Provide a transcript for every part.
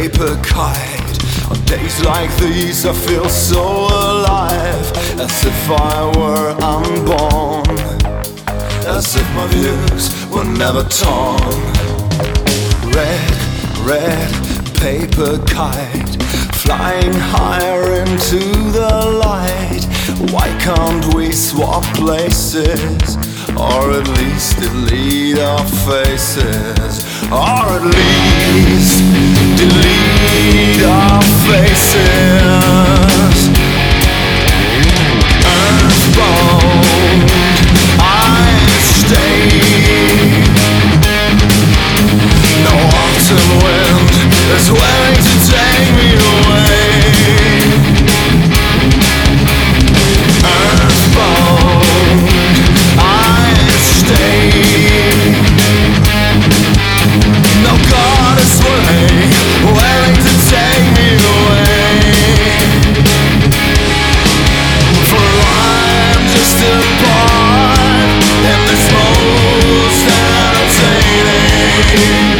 paper kite. On days like these I feel so alive, as if I were unborn, as if my views were never torn. Red paper kite, flying higher into the light. Why can't we swap places, or at least delete our faces, or at least delete our faces? Earthbound, I stay. No autumn wind is waiting to take me away. Earthbound, I stay. No goddess waiting to take me away. For I'm just a part in this most entertaining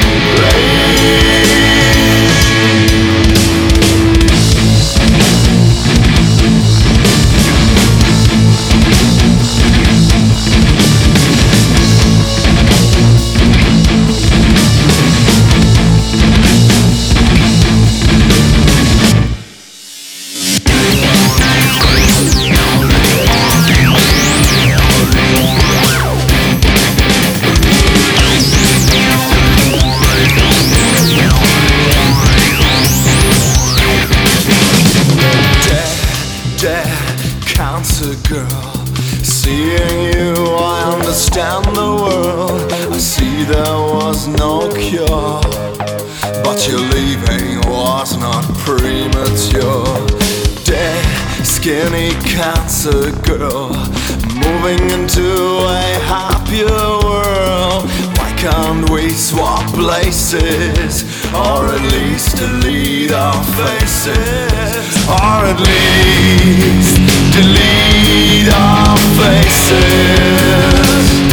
cancer girl. Seeing you, I understand the world. I see there was no cure, but your leaving was not premature. Dead, skinny cancer girl, moving into a happier world. Why can't we swap places, or at least delete our faces, or at least delete our faces?